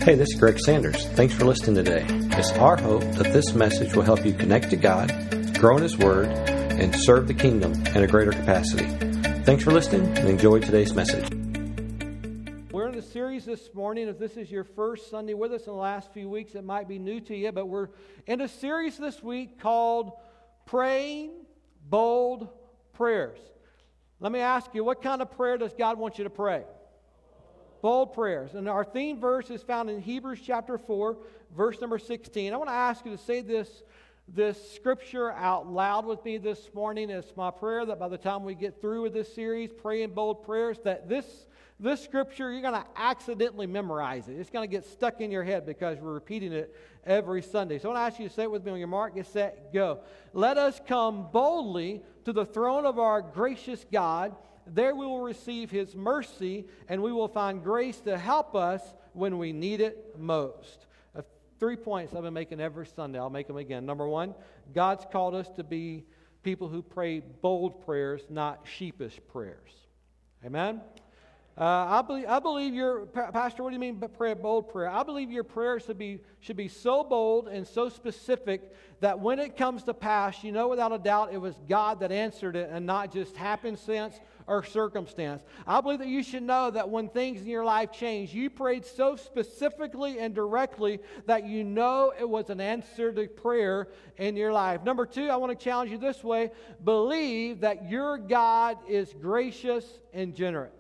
Hey, this is Greg Sanders. Thanks for listening today. It's our hope that this message will help you connect to God, grow in His Word, and serve the kingdom in a greater capacity. Thanks for listening and enjoy today's message. We're in a series this morning. If this is your first Sunday with us in the last few weeks, it might be new to you, but we're in a series this week called Praying Bold Prayers. Let me ask you, what kind of prayer does God want you to pray? Bold prayers. And our theme verse is found in Hebrews chapter 4, verse number 16. I want to ask you to say this scripture out loud with me this morning. It's my prayer that by the time we get through with this series, Praying Bold Prayers, that this scripture, you're going to accidentally memorize it. It's going to get stuck in your head because we're repeating it every Sunday. So I want to ask you to say it with me on your mark, get set, go. Let us come boldly to the throne of our gracious God. There we will receive His mercy, and we will find grace to help us when we need it most. 3 points I've been making every Sunday. I'll make them again. Number one, God's called us to be people who pray bold prayers, not sheepish prayers. Amen? I believe your pastor. What do you mean by pray a bold prayer? I believe your prayer should be so bold and so specific that when it comes to pass, you know without a doubt it was God that answered it and not just happenstance or circumstance. I believe that you should know that when things in your life change, you prayed so specifically and directly that you know it was an answer to prayer in your life. Number two, I want to challenge you this way: believe that your God is gracious and generous.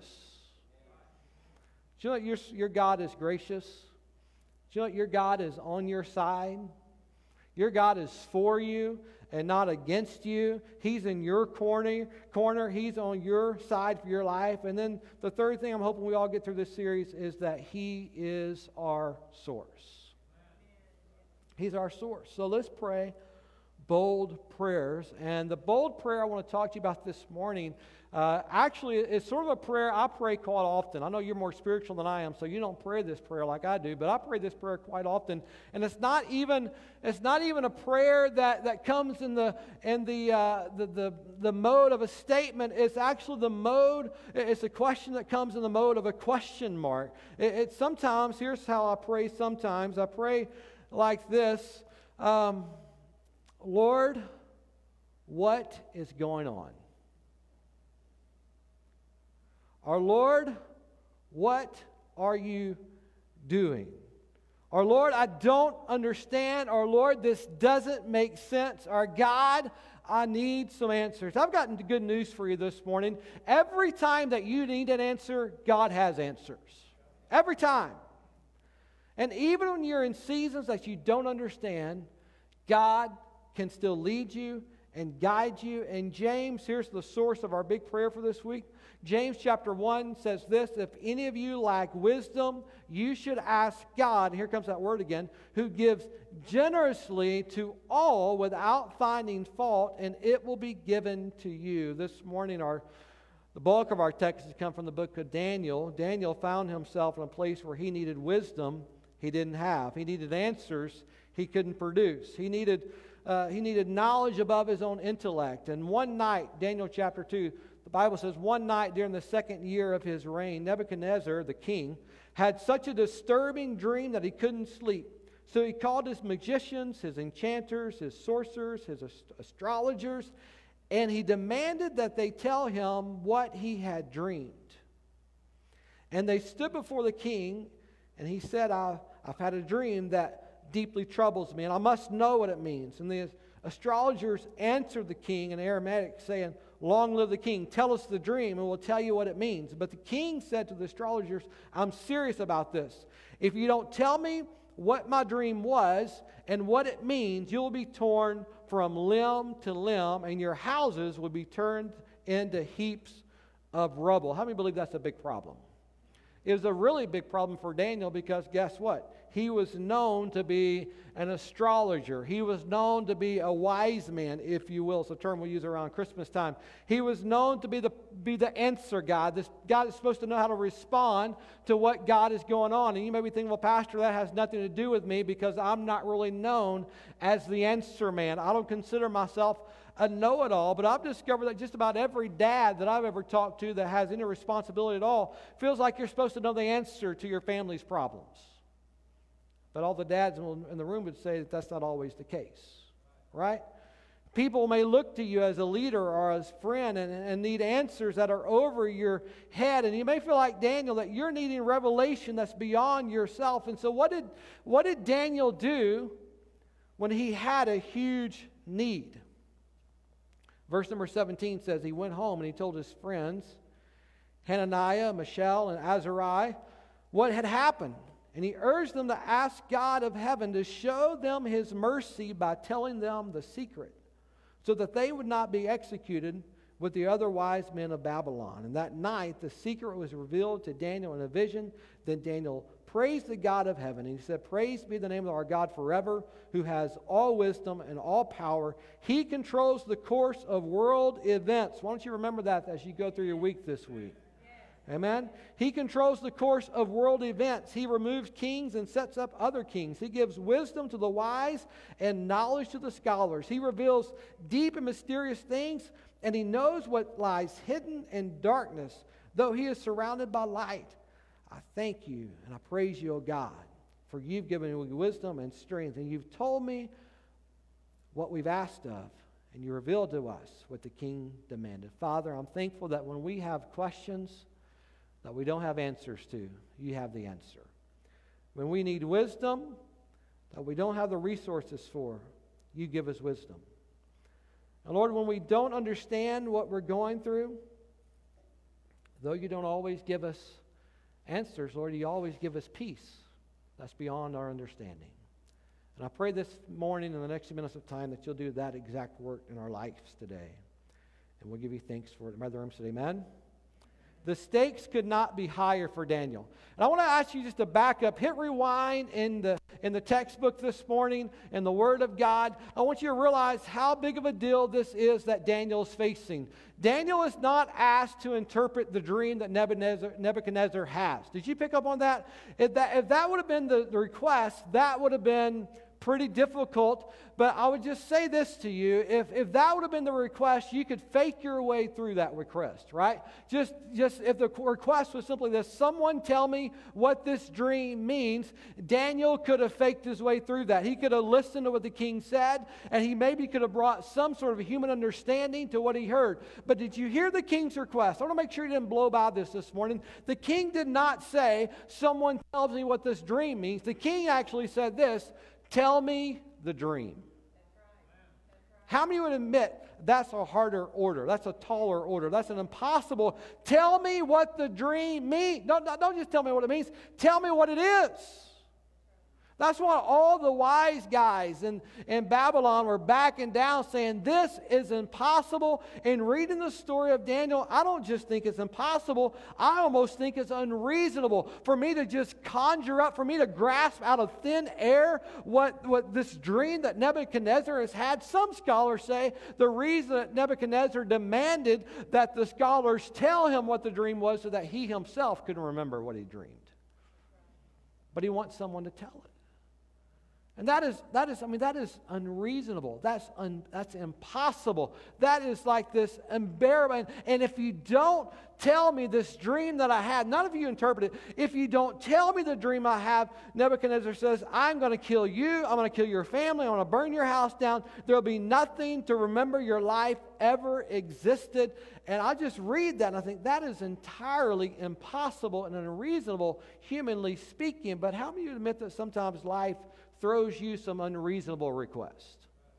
Do you know that your God is gracious? Do you know that your God is on your side? Your God is for you and not against you. He's in your corner. He's on your side for your life. And then the third thing I'm hoping we all get through this series is that He is our source. He's our source. So let's pray bold prayers. And the bold prayer I want to talk to you about this morning, actually, it's sort of a prayer I pray quite often. I know you're more spiritual than I am, so you don't pray this prayer like I do, but I pray this prayer quite often. And it's not even a prayer that comes in the mode of a statement. It's actually the mode. It's a question that comes in the mode of a question mark. It's sometimes. Here's how I pray. Sometimes I pray like this. Lord, what is going on? Our Lord, what are you doing? Our Lord, I don't understand. Our Lord, this doesn't make sense. Our God, I need some answers. I've gotten good news for you this morning. Every time that you need an answer, God has answers. Every time. And even when you're in seasons that you don't understand, God can still lead you and guide you. And James, here's the source of our big prayer for this week. James chapter 1 says this: if any of you lack wisdom, you should ask God, and here comes that word again, who gives generously to all without finding fault, and it will be given to you. This morning, the bulk of our text has come from the book of Daniel. Daniel found himself in a place where he needed wisdom he didn't have. He needed answers he couldn't produce. He needed knowledge above his own intellect. And one night, Daniel chapter 2, the Bible says, one night during the second year of his reign, Nebuchadnezzar, the king, had such a disturbing dream that he couldn't sleep. So he called his magicians, his enchanters, his sorcerers, his astrologers, and he demanded that they tell him what he had dreamed. And they stood before the king, and he said, I've had a dream that deeply troubles me, and I must know what it means. And the astrologers answered the king in Aramaic, saying, long live the king, tell us the dream and we'll tell you what it means. But the king said to the astrologers, I'm serious about this. If you don't tell me what my dream was and what it means, you'll be torn from limb to limb, and your houses will be turned into heaps of rubble. How many believe that's a big problem? It was a really big problem for Daniel because guess what? He was known to be an astrologer. He was known to be a wise man, if you will. It's a term we use around Christmas time. He was known to be the answer guy. This guy is supposed to know how to respond to what God is going on. And you may be thinking, well, Pastor, that has nothing to do with me because I'm not really known as the answer man. I don't consider myself a know-it-all, but I've discovered that just about every dad that I've ever talked to that has any responsibility at all feels like you're supposed to know the answer to your family's problems. But all the dads in the room would say that that's not always the case, right? People may look to you as a leader or as a friend and need answers that are over your head. And you may feel like Daniel that you're needing revelation that's beyond yourself. And so what did Daniel do when he had a huge need? Verse number 17 says he went home and he told his friends, Hananiah, Mishael, and Azariah, what had happened. And he urged them to ask God of heaven to show them his mercy by telling them the secret, so that they would not be executed with the other wise men of Babylon. And that night the secret was revealed to Daniel in a vision. Then Daniel praised the God of heaven. And he said, praise be the name of our God forever, who has all wisdom and all power. He controls the course of world events. Why don't you remember that as you go through your week this week? Amen. He controls the course of world events. He removes kings and sets up other kings. He gives wisdom to the wise and knowledge to the scholars. He reveals deep and mysterious things, and he knows what lies hidden in darkness, though he is surrounded by light. I thank you and I praise you, O God, for you've given me wisdom and strength, and you've told me what we've asked of, and you revealed to us what the king demanded. Father, I'm thankful that when we have questions that we don't have answers to, you have the answer. When we need wisdom that we don't have the resources for, you give us wisdom. And Lord, when we don't understand what we're going through, though you don't always give us answers, Lord, you always give us peace that's beyond our understanding. And I pray this morning in the next few minutes of time that you'll do that exact work in our lives today. And we'll give you thanks for it. My room said amen. The stakes could not be higher for Daniel. And I want to ask you just to back up, hit rewind in the textbook this morning, in the Word of God. I want you to realize how big of a deal this is that Daniel is facing. Daniel is not asked to interpret the dream that Nebuchadnezzar has. Did you pick up on that? If that would have been the request, that would have been pretty difficult. But I would just say this to you, if that would have been the request, you could fake your way through that request, right? Just if the request was simply this, someone tell me what this dream means, Daniel could have faked his way through that. He could have listened to what the king said, and he maybe could have brought some sort of human understanding to what he heard. But did you hear the king's request? I want to make sure you didn't blow by this morning. The king did not say, someone tells me what this dream means. The king actually said this, tell me the dream. How many would admit that's a harder order? That's a taller order. That's an impossible. Tell me what the dream means. Don't just tell me what it means. Tell me what it is. That's why all the wise guys in Babylon were backing down, saying this is impossible. And reading the story of Daniel, I don't just think it's impossible. I almost think it's unreasonable for me to just conjure up, for me to grasp out of thin air what this dream that Nebuchadnezzar has had. Some scholars say the reason that Nebuchadnezzar demanded that the scholars tell him what the dream was so that he himself couldn't remember what he dreamed. But he wants someone to tell it. And that is unreasonable. That's impossible. That is like this embarrassment. And if you don't tell me this dream that I had, none of you interpret it. If you don't tell me the dream I have, Nebuchadnezzar says, I'm going to kill you. I'm going to kill your family. I'm going to burn your house down. There'll be nothing to remember your life ever existed. And I just read that and I think that is entirely impossible and unreasonable, humanly speaking. But how many of you admit that sometimes life throws you some unreasonable requests?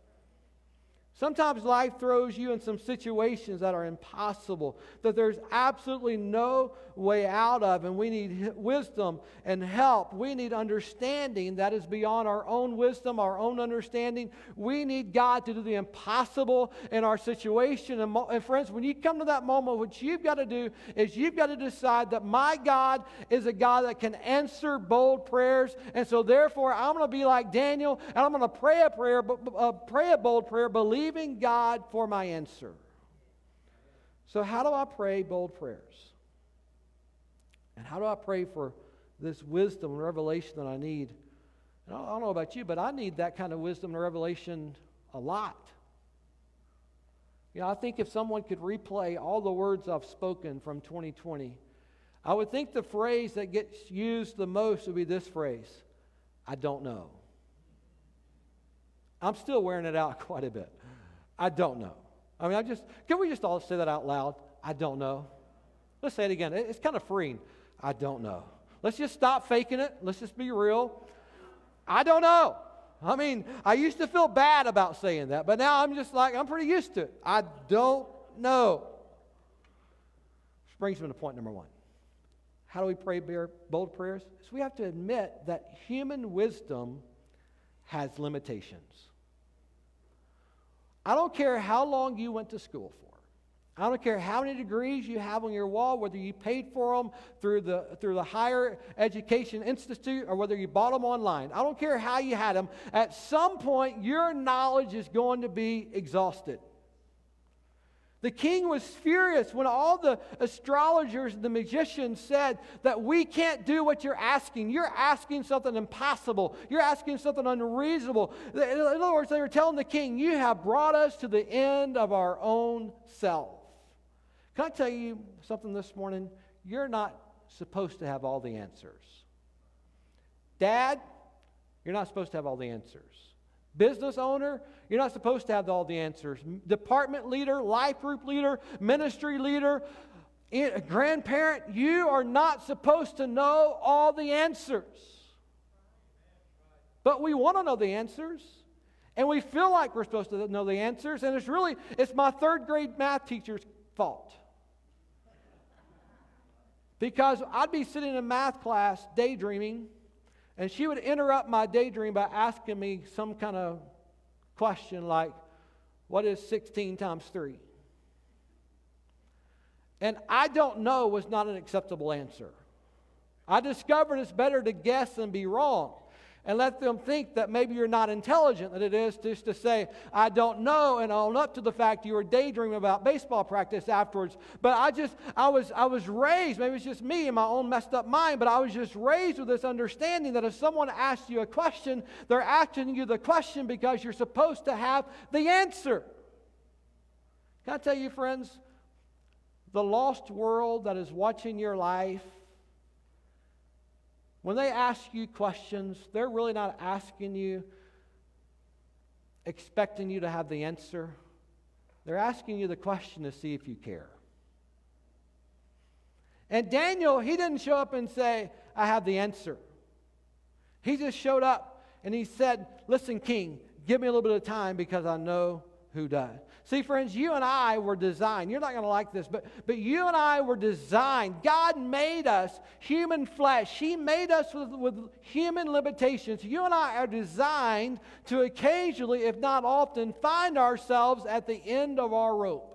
Sometimes life throws you in some situations that are impossible, that there's absolutely no way out of, and we need wisdom and help. We need understanding that is beyond our own wisdom, our own understanding. We need God to do the impossible in our situation. And friends, when you come to that moment, what you've got to do is you've got to decide that my God is a God that can answer bold prayers, and so therefore I'm going to be like Daniel, and I'm going to pray a bold prayer, believing God for my answer. So how do I pray bold prayers? And how do I pray for this wisdom and revelation that I need? And I don't know about you, but I need that kind of wisdom and revelation a lot. I think if someone could replay all the words I've spoken from 2020, I would think the phrase that gets used the most would be this phrase: I don't know. I'm still wearing it out quite a bit. I don't know. I mean, can we just all say that out loud? I don't know. Let's say it again. It's kind of freeing. I don't know. Let's just stop faking it. Let's just be real. I don't know. I mean, I used to feel bad about saying that, but now I'm just like, I'm pretty used to it. I don't know. Which brings me to point number 1. How do we pray bold prayers? So we have to admit that human wisdom has limitations. I don't care how long you went to school for. I don't care how many degrees you have on your wall, whether you paid for them through the Higher Education Institute or whether you bought them online. I don't care how you had them. At some point, your knowledge is going to be exhausted. The king was furious when all the astrologers and the magicians said that we can't do what you're asking. You're asking something impossible. You're asking something unreasonable. In other words, they were telling the king, you have brought us to the end of our own self. Can I tell you something this morning? You're not supposed to have all the answers. Dad, you're not supposed to have all the answers. Business owner, you're not supposed to have all the answers. Department leader, life group leader, ministry leader, grandparent, you are not supposed to know all the answers. But we want to know the answers. And we feel like we're supposed to know the answers. And it's my 3rd grade math teacher's fault. Because I'd be sitting in math class daydreaming, and she would interrupt my daydream by asking me some kind of question like, what is 16 times 3? And I don't know was not an acceptable answer. I discovered it's better to guess than be wrong. And let them think that maybe you're not intelligent, that it is just to say, I don't know, and own up to the fact you were daydreaming about baseball practice afterwards. But I was raised, maybe it's just me and my own messed up mind, but I was just raised with this understanding that if someone asks you a question, they're asking you the question because you're supposed to have the answer. Can I tell you, friends, the lost world that is watching your life, when they ask you questions, they're really not asking you, expecting you to have the answer. They're asking you the question to see if you care. And Daniel, he didn't show up and say, I have the answer. He just showed up and he said, listen, king, give me a little bit of time because I know who does. See, friends, you and I were designed. You're not going to like this, but you and I were designed. God made us human flesh. He made us with human limitations. You and I are designed to occasionally, if not often, find ourselves at the end of our rope.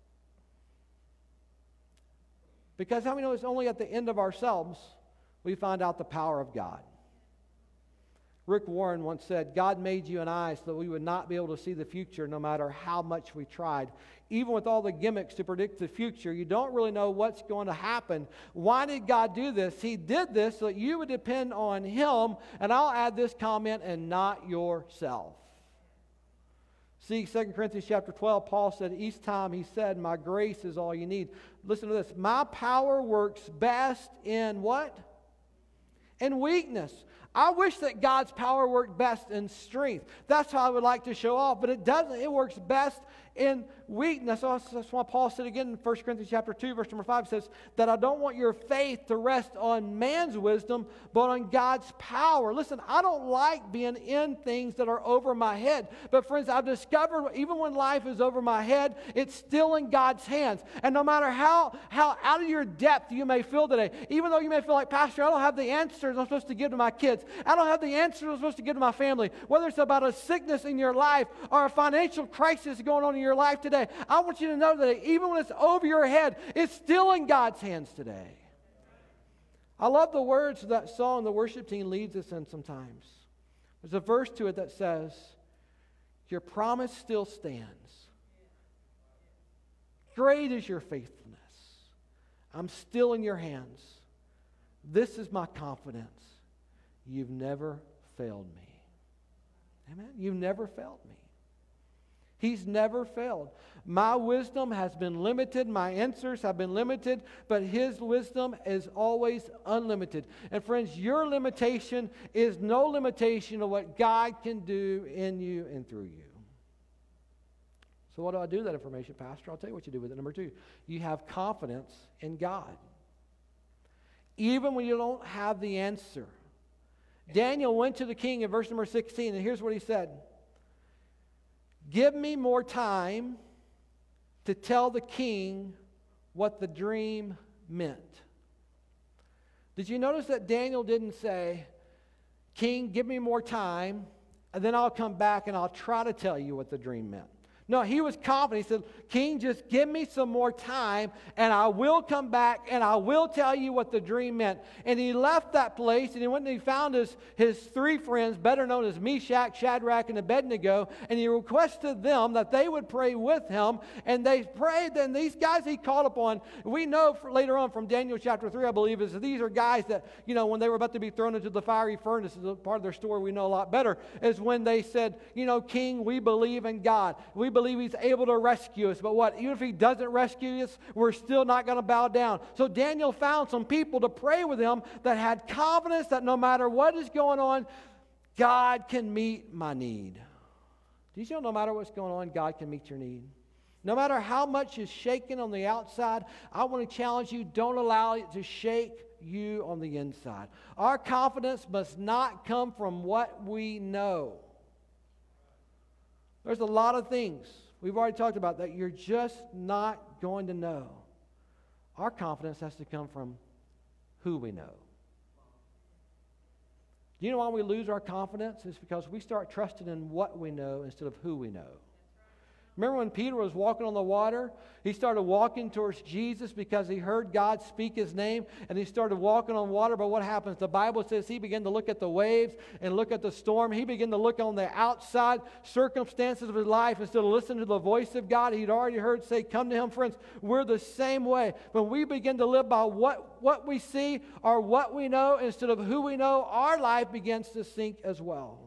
Because how many know it's only at the end of ourselves we find out the power of God? Rick Warren once said, God made you and I so that we would not be able to see the future no matter how much we tried. Even with all the gimmicks to predict the future, you don't really know what's going to happen. Why did God do this? He did this so that you would depend on Him, and I'll add this comment, and not yourself. See, 2 Corinthians chapter 12, Paul said, each time he said, my grace is all you need. Listen to this. My power works best in what? In weakness. I wish that God's power worked best in strength. That's how I would like to show off, but it doesn't. It works best in weakness. That's why Paul said again in 1 Corinthians chapter 2, verse number 5, says that I don't want your faith to rest on man's wisdom, but on God's power. Listen, I don't like being in things that are over my head. But friends, I've discovered even when life is over my head, it's still in God's hands. And no matter how out of your depth you may feel today, even though you may feel like, Pastor, I don't have the answers I'm supposed to give to my kids. I don't have the answers I'm supposed to give to my family. Whether it's about a sickness in your life or a financial crisis going on in your life today, I want you to know that even when it's over your head, it's still in God's hands today. I love the words of that song the worship team leads us in sometimes. There's a verse to it that says, your promise still stands. Great is your faithfulness. I'm still in your hands. This is my confidence. You've never failed me. Amen? You've never failed me. He's never failed. My wisdom has been limited. My answers have been limited. But His wisdom is always unlimited. And friends, your limitation is no limitation of what God can do in you and through you. So what do I do with that information, Pastor? I'll tell you what you do with it. Number 2, you have confidence in God. Even when you don't have the answer. Daniel went to the king in verse number 16, and here's what he said. Give me more time to tell the king what the dream meant. Did you notice that Daniel didn't say, King, give me more time, and then I'll come back and I'll try to tell you what the dream meant? No, he was confident. He said, King, just give me some more time, and I will come back, and I will tell you what the dream meant. And he left that place, and he went and he found his 3 friends, better known as Meshach, Shadrach, and Abednego, and he requested them that they would pray with him. And they prayed, and these guys he called upon, we know later on from Daniel chapter 3, I believe, is that these are guys that, when they were about to be thrown into the fiery furnace, is a part of their story we know a lot better, is when they said, King, we believe in God. We believe He's able to rescue us. But what? Even if He doesn't rescue us, we're still not going to bow down. So Daniel found some people to pray with him that had confidence that no matter what is going on, God can meet my need. Did you know no matter what's going on, God can meet your need? No matter how much is shaking on the outside, I want to challenge you, don't allow it to shake you on the inside. Our confidence must not come from what we know. There's a lot of things we've already talked about that you're just not going to know. Our confidence has to come from who we know. Do you know why we lose our confidence? It's because we start trusting in what we know instead of who we know. Remember when Peter was walking on the water? He started walking towards Jesus because he heard God speak His name, and he started walking on water. But what happens? The Bible says he began to look at the waves and look at the storm. He began to look on the outside circumstances of his life instead of listening to the voice of God he'd already heard say, come to Him. Friends, we're the same way. When we begin to live by what we see or what we know instead of who we know, our life begins to sink as well.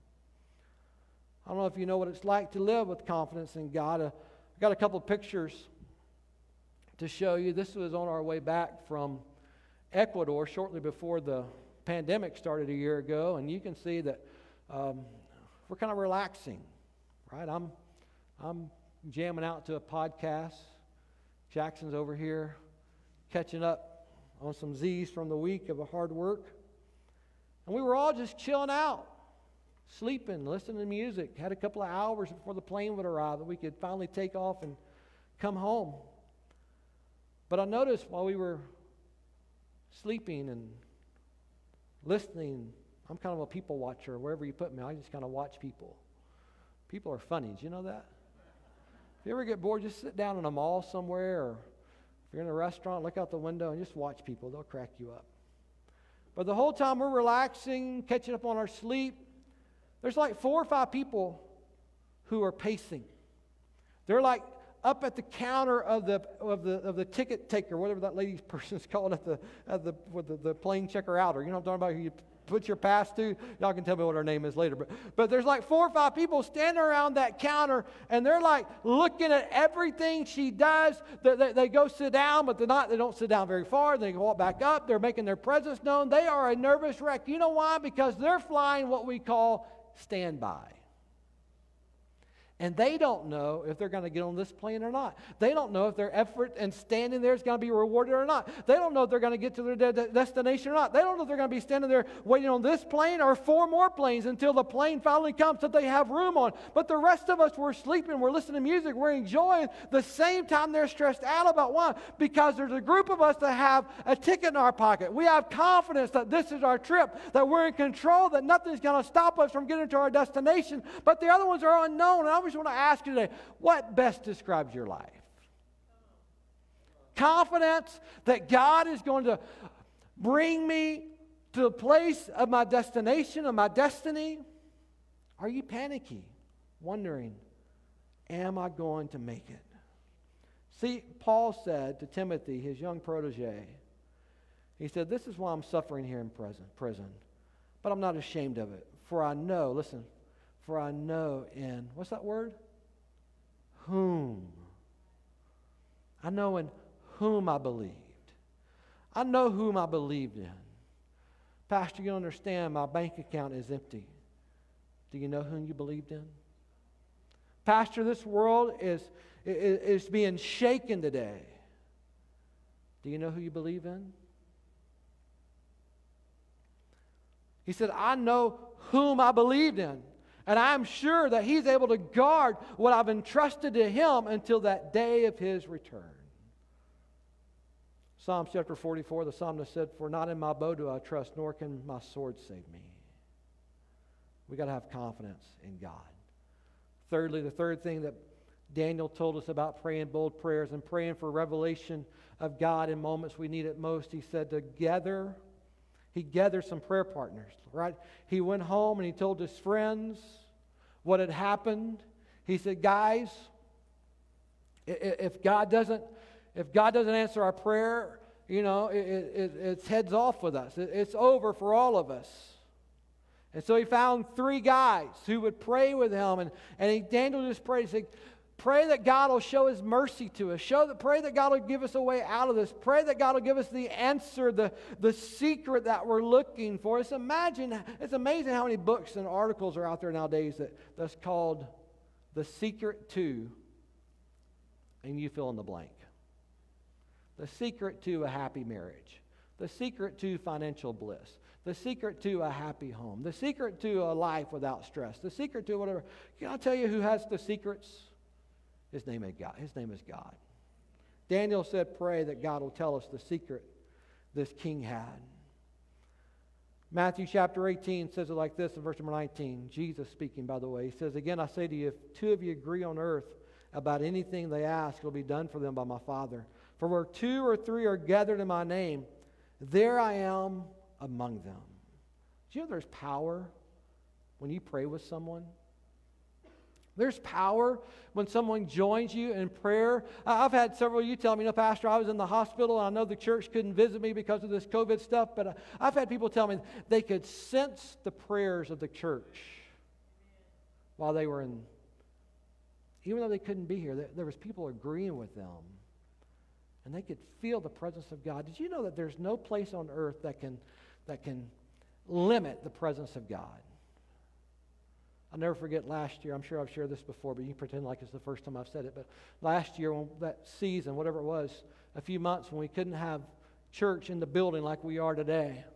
I don't know if you know what it's like to live with confidence in God. I got a couple of pictures to show you. This was on our way back from Ecuador shortly before the pandemic started a year ago, and you can see that we're kind of relaxing, right? I'm jamming out to a podcast. Jackson's over here catching up on some Z's from the week of a hard work, and we were all just chilling out. Sleeping, listening to music. Had a couple of hours before the plane would arrive that we could finally take off and come home. But I noticed while we were sleeping and listening, I'm kind of a people watcher. Wherever you put me, I just kind of watch people. People are funny. Did you know that? If you ever get bored, just sit down in a mall somewhere, or if you're in a restaurant, look out the window and just watch people. They'll crack you up. But the whole time we're relaxing, catching up on our sleep, there's like 4 or 5 people who are pacing. They're like up at the counter of the ticket taker, whatever that lady's person's called at the plane checker outer. You know what I'm talking about? Who you put your pass to? Y'all can tell me what her name is later. But there's like 4 or 5 people standing around that counter, and they're like looking at everything she does. They go sit down, but they don't sit down very far. They walk back up. They're making their presence known. They are a nervous wreck. You know why? Because they're flying what we call standby. And they don't know if they're going to get on this plane or not. They don't know if their effort and standing there is going to be rewarded or not. They don't know if they're going to get to their destination or not. They don't know if they're going to be standing there waiting on this plane or 4 more planes until the plane finally comes that they have room on. But the rest of us, we're sleeping, we're listening to music, we're enjoying the same time they're stressed out about why. Because there's a group of us that have a ticket in our pocket. We have confidence that this is our trip, that we're in control, that nothing's going to stop us from getting to our destination. But the other ones are unknown. And I just want to ask you today, what best describes your life? Confidence that God is going to bring me to the place of my destination, of my destiny? Are you panicky, wondering, am I going to make it? See, Paul said to Timothy, his young protege, he said, this is why I'm suffering here in prison, but I'm not ashamed of it. For I know, listen, for I know in, what's that word? whom. I know in whom I believed. I know whom I believed in. Pastor, you understand my bank account is empty. Do you know whom you believed in? Pastor, this world is being shaken today. Do you know who you believe in? He said, I know whom I believed in. And I'm sure that He's able to guard what I've entrusted to Him until that day of His return. Psalms chapter 44, the psalmist said, for not in my bow do I trust, nor can my sword save me. We've got to have confidence in God. Thirdly, the third thing that Daniel told us about praying bold prayers and praying for revelation of God in moments we need it most, he said he gathered some prayer partners, right? He went home and he told his friends what had happened. He said, guys, if God doesn't answer our prayer, it's heads off with us. It's over for all of us. And so he found 3 guys who would pray with him. And Daniel just prayed. He said, pray that God will show His mercy to us. Pray that God will give us a way out of this. Pray that God will give us the answer, the secret that we're looking for. It's amazing how many books and articles are out there nowadays that's called The Secret to, and you fill in the blank. The secret to a happy marriage. The secret to financial bliss. The secret to a happy home. The secret to a life without stress. The secret to whatever. Can I tell you who has the secrets? His name is God. His name is God. Daniel said, pray that God will tell us the secret this king had. Matthew chapter 18 says it like this in verse number 19. Jesus speaking, by the way. He says, again, I say to you, if 2 of you agree on earth about anything they ask, it will be done for them by my Father. For where 2 or 3 are gathered in my name, there I am among them. Do you know there's power when you pray with someone? There's power when someone joins you in prayer. I've had several of you tell me, Pastor, I was in the hospital and I know the church couldn't visit me because of this COVID stuff, but I've had people tell me they could sense the prayers of the church while they were in, even though they couldn't be here, there was people agreeing with them. And they could feel the presence of God. Did you know that there's no place on earth that can limit the presence of God? I'll never forget last year. I'm sure I've shared this before, but you can pretend like it's the first time I've said it. But last year, that season, whatever it was, a few months when we couldn't have church in the building like we are today,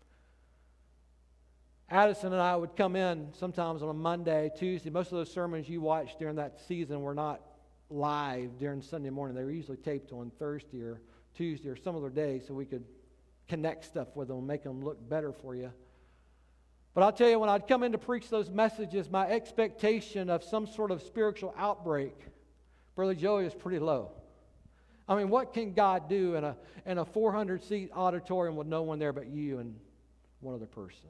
Addison and I would come in sometimes on a Monday, Tuesday. Most of those sermons you watched during that season were not live during Sunday morning. They were usually taped on Thursday or Tuesday or some other day so we could connect stuff with them and make them look better for you. But I'll tell you, when I'd come in to preach those messages, my expectation of some sort of spiritual outbreak, Brother Joey, is pretty low. I mean, what can God do in a 400-seat auditorium with no one there but you and one other person?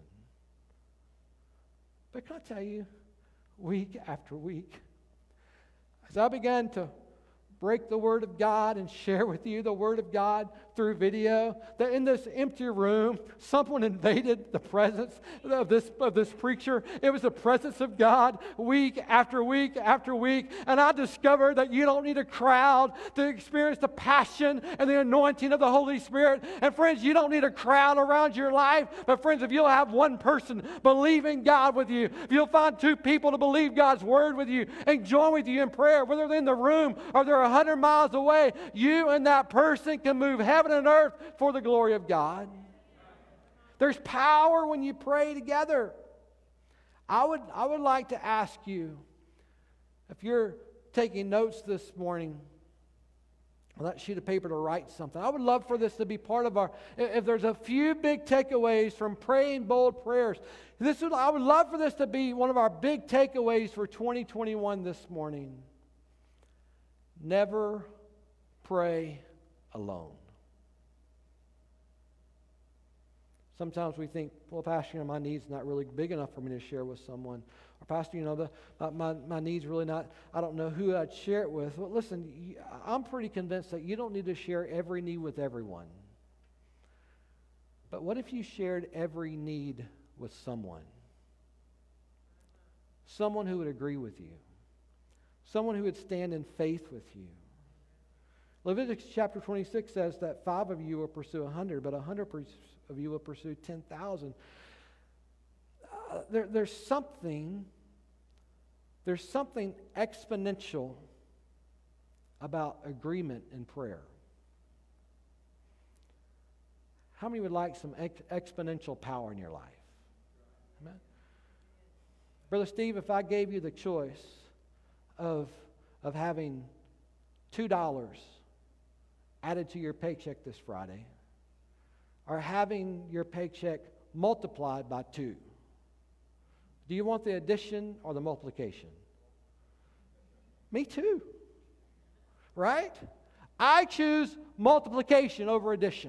But can I tell you, week after week, as I began to break the Word of God and share with you the Word of God through video, that in this empty room, someone invaded the presence of this preacher. It was the presence of God week after week after week. And I discovered that you don't need a crowd to experience the passion and the anointing of the Holy Spirit. And friends, you don't need a crowd around your life. But friends, if you'll have one person believing God with you, if you'll find 2 people to believe God's Word with you and join with you in prayer, whether they're in the room or they're 100 miles away, you and that person can move heaven and earth for the glory of God. There's power when you pray together. I would like to ask you, if you're taking notes this morning, on that sheet of paper to write something. I would love for this to be part of our, if there's a few big takeaways from praying bold prayers, I would love for this to be one of our big takeaways for 2021 this morning. Never pray alone. Sometimes we think, well, Pastor, my need's not really big enough for me to share with someone. Or, Pastor, my need's really not, I don't know who I'd share it with. Well, listen, I'm pretty convinced that you don't need to share every need with everyone. But what if you shared every need with someone? Someone who would agree with you. Someone who would stand in faith with you. Leviticus chapter 26 says that 5 of you will pursue 100, but 100 of you will pursue 10,000. There's something exponential about agreement in prayer. How many would like some exponential power in your life? Amen. Brother Steve, if I gave you the choice of having $2 added to your paycheck this Friday, or having your paycheck multiplied by 2, do you want the addition or the multiplication? Me too. Right? I choose multiplication over addition.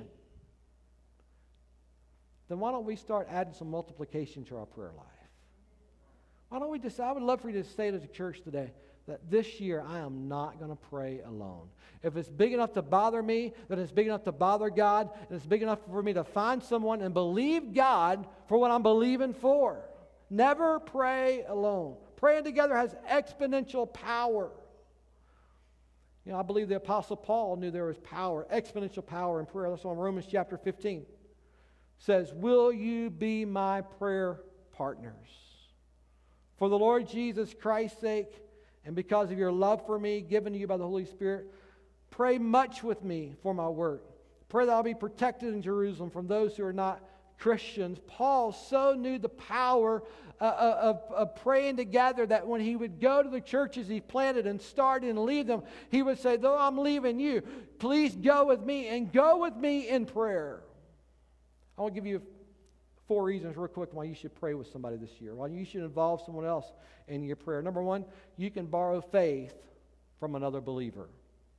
Then why don't we start adding some multiplication to our prayer life? Why don't we decide? I would love for you to say to the church today that this year I am not going to pray alone. If it's big enough to bother me, then it's big enough to bother God, and it's big enough for me to find someone and believe God for what I'm believing for. Never pray alone. Praying together has exponential power. You know, I believe the Apostle Paul knew there was power, exponential power in prayer. That's on Romans chapter 15. It says, will you be my prayer partners? For the Lord Jesus Christ's sake, and because of your love for me, given to you by the Holy Spirit, pray much with me for my work. Pray that I'll be protected in Jerusalem from those who are not Christians. Paul so knew the power of praying together that when he would go to the churches he planted and start and lead them, he would say, though I'm leaving you, please go with me and go with me in prayer. I want to give you 4 reasons real quick why you should pray with somebody this year, why you should involve someone else in your prayer. Number 1, you can borrow faith from another believer.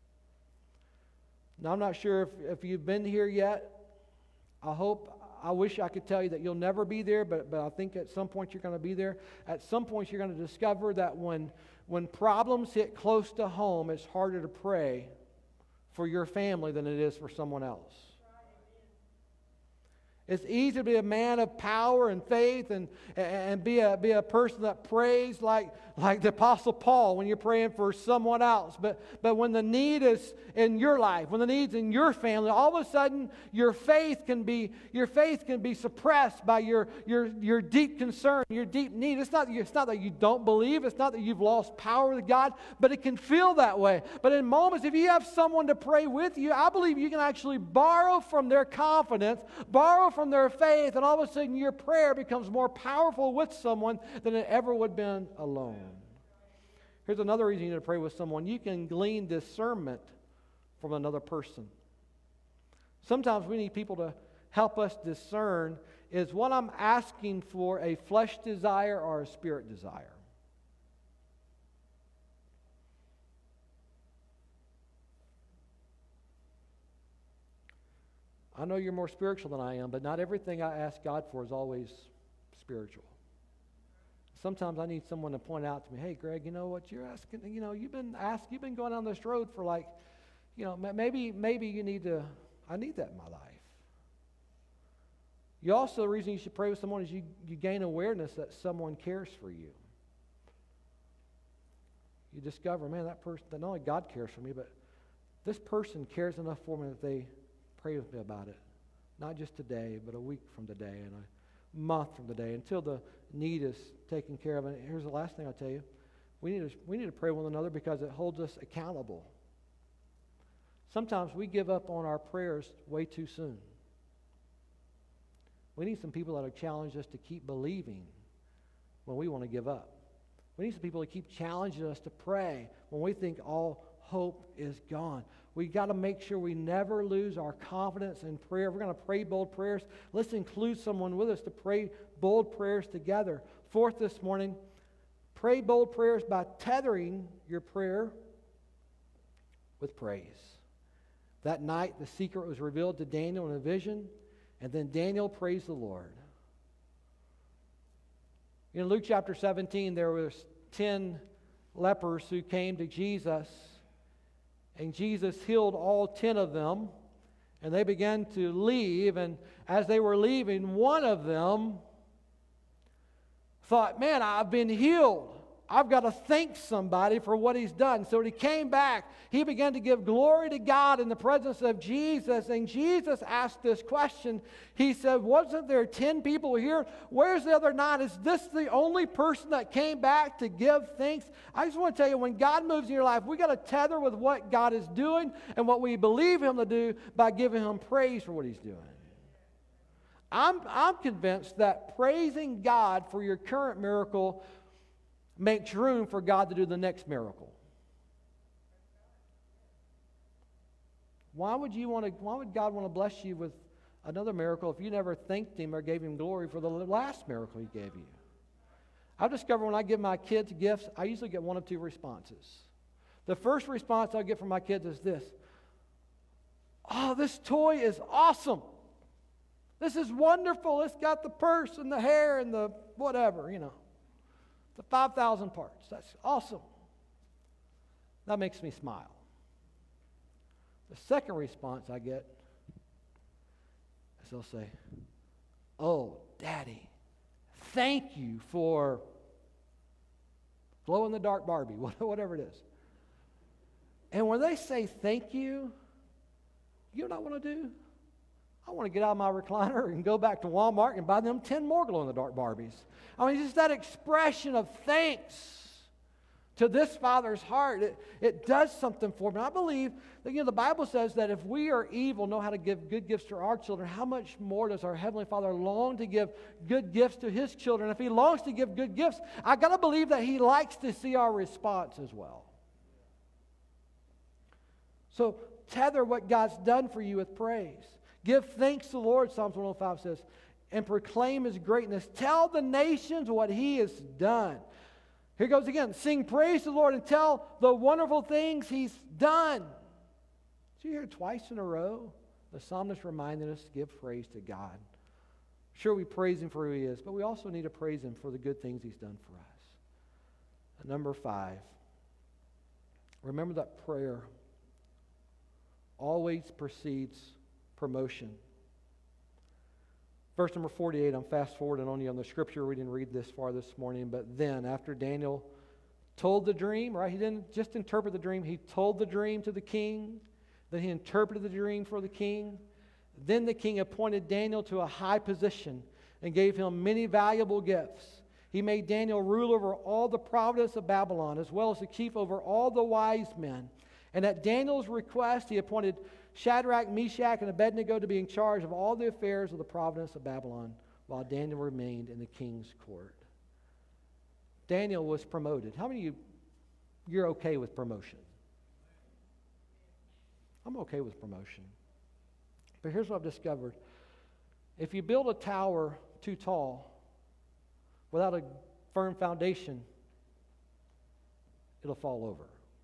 Now, I'm not sure if you've been here yet. I wish I could tell you that you'll never be there, but I think at some point you're going to be there. At some point you're going to discover that when problems hit close to home, it's harder to pray for your family than it is for someone else. It's easy to be a man of power and faith and be a person that prays like the Apostle Paul when you're praying for someone else. But when the need is in your life, when the need's in your family, all of a sudden your faith can be suppressed by your deep concern, your deep need. It's not that you don't believe, it's not that you've lost power with God, but it can feel that way. But in moments, if you have someone to pray with you, I believe you can actually borrow from their confidence, borrow from their faith, and all of a sudden your prayer becomes more powerful with someone than it ever would have been alone. Here's another reason you need to pray with someone. You can glean discernment from another person. Sometimes we need people to help us discern, is what I'm asking for a flesh desire or a spirit desire? I know you're more spiritual than I am, but not everything I ask God for is always spiritual. Sometimes I need someone to point out to me, hey, Greg, you know what you're asking? You know, you've been going down this road for maybe you need to, I need that in my life. The reason you should pray with someone is you gain awareness that someone cares for you. You discover, man, that person, that not only God cares for me, but this person cares enough for me that they pray with me about it. Not just today, but a week from today and a month from today until the need is taken care of. And here's the last thing I'll tell you. We need to pray with one another because it holds us accountable. Sometimes we give up on our prayers way too soon. We need some people that will challenge us to keep believing when we want to give up. We need some people to keep challenging us to pray when we think all hope is gone. We got to make sure we never lose our confidence in prayer. We're going to pray bold prayers. Let's include someone with us to pray bold prayers together. Fourth this morning, pray bold prayers by tethering your prayer with praise. That night, the secret was revealed to Daniel in a vision, and then Daniel praised the Lord. In Luke chapter 17, there was 10 lepers who came to Jesus, and Jesus healed all 10 of them, and they began to leave, and as they were leaving, one of them thought, man, I've been healed. I've got to thank somebody for what he's done. So when he came back, he began to give glory to God in the presence of Jesus. And Jesus asked this question. He said, wasn't there 10 people here? Where's the other 9? Is this the only person that came back to give thanks? I just want to tell you, when God moves in your life, we got to tether with what God is doing and what we believe him to do by giving him praise for what he's doing. I'm convinced that praising God for your current miracle makes room for God to do the next miracle. Why would God want to bless you with another miracle if you never thanked him or gave him glory for the last miracle he gave you? I've discovered when I give my kids gifts, I usually get one of 2 responses. The first response I get from my kids is this: oh, this toy is awesome. This is wonderful. It's got the purse and the hair and the whatever, the 5,000 parts. That's awesome. That makes me smile. The second response I get is they'll say, oh, Daddy, thank you for glow-in-the-dark Barbie, whatever it is. And when they say thank you, you know what I want to do? I want to get out of my recliner and go back to Walmart and buy them 10 more glow-in-the-dark Barbies. I mean, just that expression of thanks to this Father's heart, it does something for me. I believe that, the Bible says that if we are evil, know how to give good gifts to our children, how much more does our Heavenly Father long to give good gifts to his children? If he longs to give good gifts, I got to believe that he likes to see our response as well. So tether what God's done for you with praise. Give thanks to the Lord, Psalms 105 says, and proclaim his greatness. Tell the nations what he has done. Here goes again. Sing praise to the Lord and tell the wonderful things he's done. So you hear twice in a row, the psalmist reminding us to give praise to God. Sure, we praise him for who he is, but we also need to praise him for the good things he's done for us. And number 5, remember that prayer always precedes promotion. Verse number 48, I'm fast forwarding on you on the scripture. We didn't read this far this morning, but then after Daniel told the dream, right? He didn't just interpret the dream. He told the dream to the king. Then he interpreted the dream for the king. Then the king appointed Daniel to a high position and gave him many valuable gifts. He made Daniel rule over all the province of Babylon, as well as the chief over all the wise men. And at Daniel's request, he appointed Shadrach, Meshach, and Abednego to be in charge of all the affairs of the province of Babylon, while Daniel remained in the king's court. Daniel was promoted. How many of you're okay with promotion? I'm okay with promotion. But here's what I've discovered. If you build a tower too tall without a firm foundation, it'll fall over.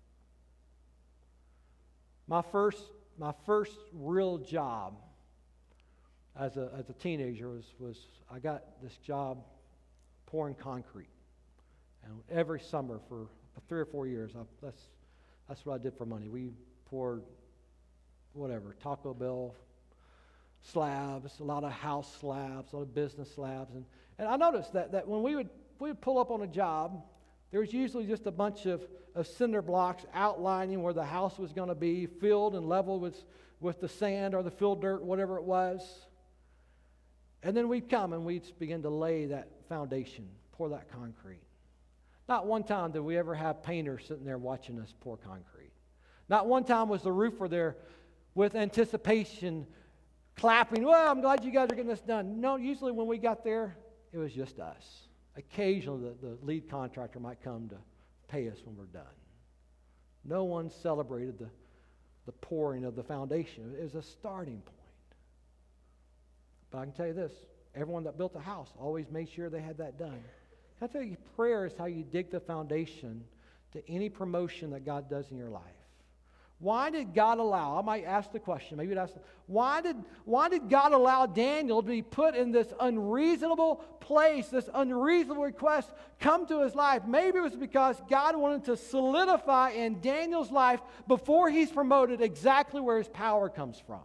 My first real job as a teenager was I got this job pouring concrete, and every summer for 3 or 4 years, that's what I did for money. We poured Taco Bell slabs, a lot of house slabs, a lot of business slabs, and I noticed that when we would pull up on a job, there was usually just a bunch of cinder blocks outlining where the house was going to be, filled and leveled with the sand or the fill dirt, whatever it was. And then we'd come and we'd begin to lay that foundation, pour that concrete. Not one time did we ever have painters sitting there watching us pour concrete. Not one time was the roofer there with anticipation, clapping, well, I'm glad you guys are getting this done. No, usually when we got there, it was just us. Occasionally, the lead contractor might come to pay us when we're done. No one celebrated the pouring of the foundation. It was a starting point. But I can tell you this, everyone that built a house always made sure they had that done. Can I tell you, prayer is how you dig the foundation to any promotion that God does in your life. Why did God allow, I might ask the question, maybe you'd ask, why did God allow Daniel to be put in this unreasonable place, this unreasonable request come to his life? Maybe it was because God wanted to solidify in Daniel's life before he's promoted exactly where his power comes from.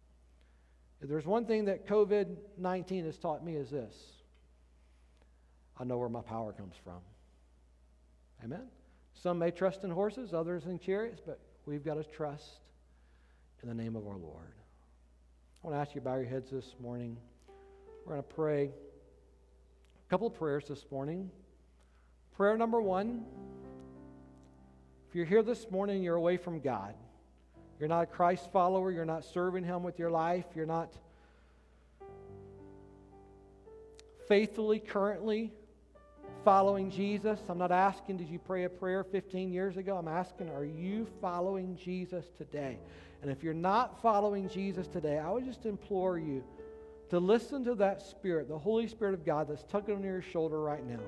If there's one thing that COVID-19 has taught me is this. I know where my power comes from. Amen? Some may trust in horses, others in chariots, but we've got to trust in the name of our Lord. I want to ask you to bow your heads this morning. We're going to pray a couple of prayers this morning. Prayer number 1, if you're here this morning, you're away from God. You're not a Christ follower. You're not serving Him with your life. You're not faithfully, currently following Jesus. I'm not asking, did you pray a prayer 15 years ago? I'm asking, are you following Jesus today? And if you're not following Jesus today, I would just implore you to listen to that Spirit, the Holy Spirit of God that's tugging on your shoulder right now.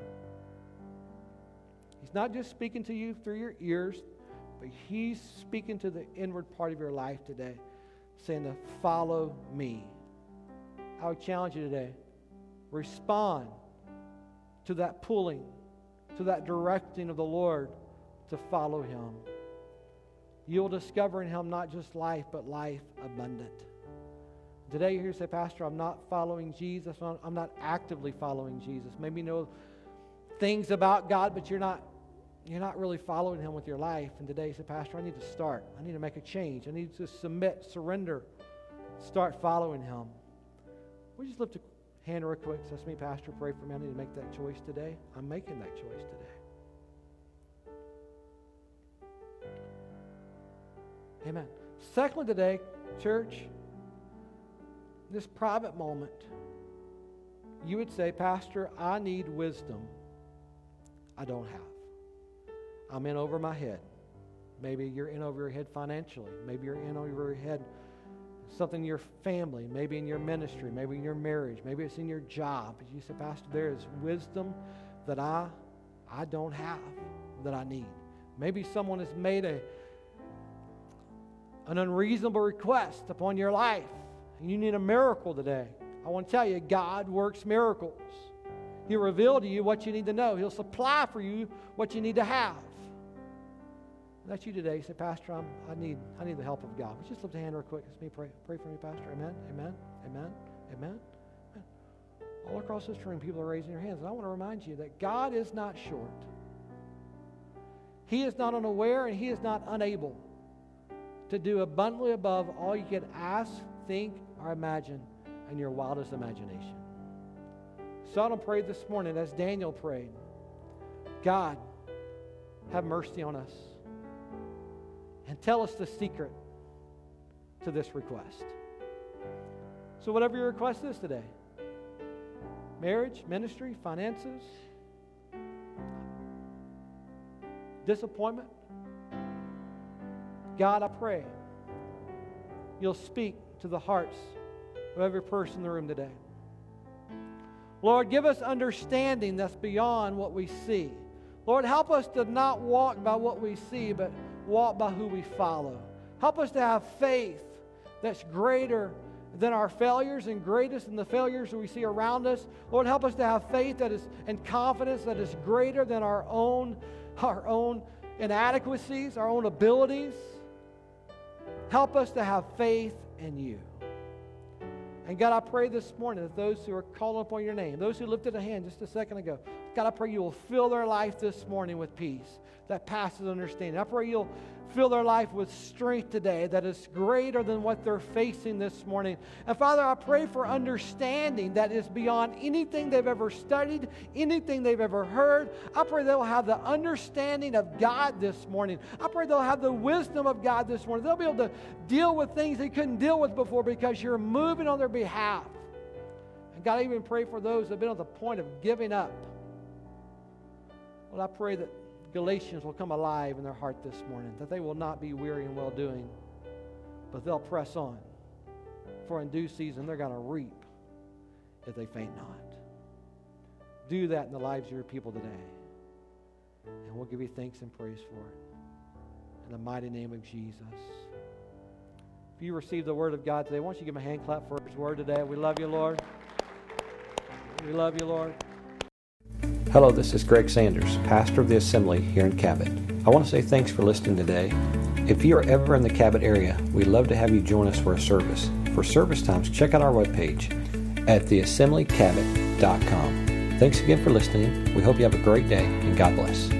He's not just speaking to you through your ears, but He's speaking to the inward part of your life today, saying to follow me. I would challenge you today. Respond to that pulling, to that directing of the Lord to follow Him. You'll discover in Him not just life, but life abundant. Today you're here to say, Pastor, I'm not following Jesus. I'm not actively following Jesus. Maybe you know things about God, but you're not really following Him with your life. And today you say, Pastor, I need to start. I need to make a change. I need to submit, surrender, start following Him. We just lift a hand real quick. That's me, Pastor. Pray for me. I need to make that choice today. I'm making that choice today. Amen. Secondly today, church, this private moment, you would say, Pastor, I need wisdom I don't have. I'm in over my head. Maybe you're in over your head financially. Maybe you're in over your head something in your family, maybe in your ministry, maybe in your marriage, maybe it's in your job. You say, Pastor, there is wisdom that I don't have, that I need. Maybe someone has made an unreasonable request upon your life, and you need a miracle today. I want to tell you, God works miracles. He'll reveal to you what you need to know. He'll supply for you what you need to have. That's you today. You say, Pastor, I need the help of God. Would you just lift a hand real quick? It's me. Pray for me, Pastor. Amen. Amen. Amen. Amen. Amen. All across this room, people are raising their hands. And I want to remind you that God is not short. He is not unaware, and He is not unable to do abundantly above all you could ask, think, or imagine in your wildest imagination. So I don't pray this morning as Daniel prayed. God, have mercy on us. And tell us the secret to this request. So whatever your request is today, marriage, ministry, finances, disappointment, God, I pray you'll speak to the hearts of every person in the room today. Lord, give us understanding that's beyond what we see. Lord, help us to not walk by what we see, but walk by who we follow. Help us to have faith that's greater than our failures and greatest than the failures that we see around us. Lord, help us to have faith that is and confidence that is greater than our own inadequacies, our own abilities. Help us to have faith in You. And God, I pray this morning that those who are calling upon Your name, those who lifted a hand just a second ago, God, I pray You will fill their life this morning with peace that passes understanding. I pray You'll fill their life with strength today that is greater than what they're facing this morning. And Father, I pray for understanding that is beyond anything they've ever studied, anything they've ever heard. I pray they'll have the understanding of God this morning. I pray they'll have the wisdom of God this morning. They'll be able to deal with things they couldn't deal with before because You're moving on their behalf. And God, I even pray for those that have been at the point of giving up. Well, I pray that Galatians will come alive in their heart this morning, that they will not be weary in well-doing, but they'll press on. For in due season, they're going to reap if they faint not. Do that in the lives of Your people today. And we'll give You thanks and praise for it. In the mighty name of Jesus. If you receive the Word of God today, why don't you give Him a hand clap for His Word today? We love You, Lord. We love You, Lord. Hello, this is Greg Sanders, pastor of the Assembly here in Cabot. I want to say thanks for listening today. If you are ever in the Cabot area, we'd love to have you join us for a service. For service times, check out our webpage at theassemblycabot.com. Thanks again for listening. We hope you have a great day, and God bless.